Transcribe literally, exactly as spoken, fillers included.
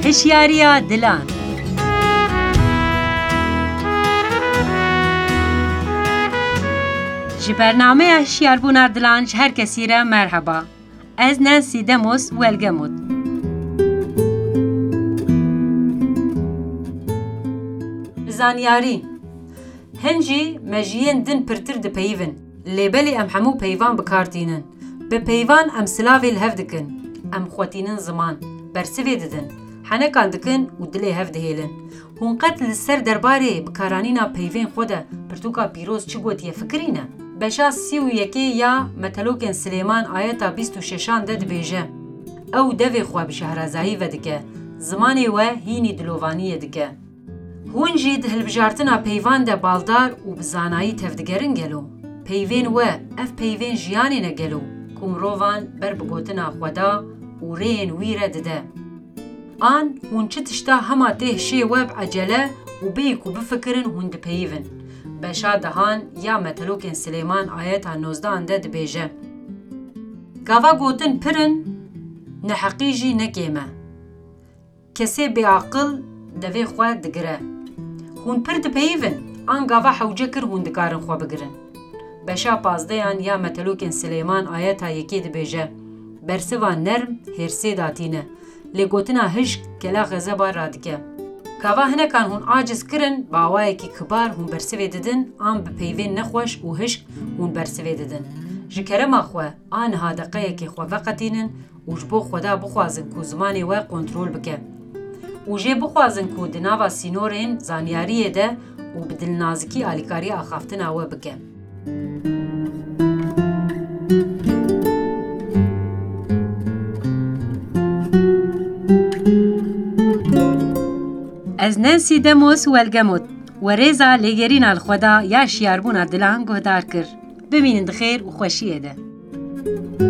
هشیاریya dilan. Ji bernameya hişyarbûna dilan ji her kesî re merheba. Ez Nancy Demos welgemut. Zanyarî hin jî mejiyên din pirtir dipeyivin. Lêbelê em hemû peyvan bikartînin. Bi peyvan em silavê li hev dikin. Em xwetînin ziman. Bersivê didin. Henekan dikin û dilê hev dihêlin. Hûn qet li ser derbarê bikaranîna peyvên xwe de pirtûka pîroz çi gotiye fikirîne? Beşa sî û yekê ya Metelokên Silêman ayeta bîst û şeşan de dibêje. Ew devê xwe bi şehrazayî vedike. Zimanê we hînî dilovaniyê dike. Hûn jî di hilbijartina peyvan de baldar û bi zanayî tevdigerin gelo. Peyvên we ev peyvên jiyanê ne gelo ku mirovan ber bi gotina xweda û rêyên wî re dide. An hûn çi tişta hema tê hişê we bi ecele û bêyî ku bifikirin hûn dipeyivin. Beşa dehan ya Metelokên Silêman ayeta nozdehan de dibêje. Gava gotin pirin, neheqî jî nekê me. Kesê bêaqil devê xwe digire. Hûn pir dipeyivin, an gava hewce kir hûn dikarin xwe bigirin. Beşa pazdeyan ya Metelokên Silêman ayeta yekê dibêje. Bersiva nerm hêrsê datîne. Lê gotina hişk kela xezeba radike. Gava hinekan hûn aciz kirin, bawayekî kibar hûn bersivê didin, an bi peyvên nexweş û hişk hûn bersivê didin. Ji kerema xwe, a niha deqeyekê xwe veqetînin û ji bo xweda bixwazin ku zimanê we kontrol bike. û jê bixwazin ku di nava sînorên zanyariyê de û bi dilnazikî alîkariya axaftina we bike. Ez Nancy Demos welgemut. Werêza lêgerîna li xweda ya hişyarbûna dilan guhdar kir. Bimînin dixêr û xweşiyê de.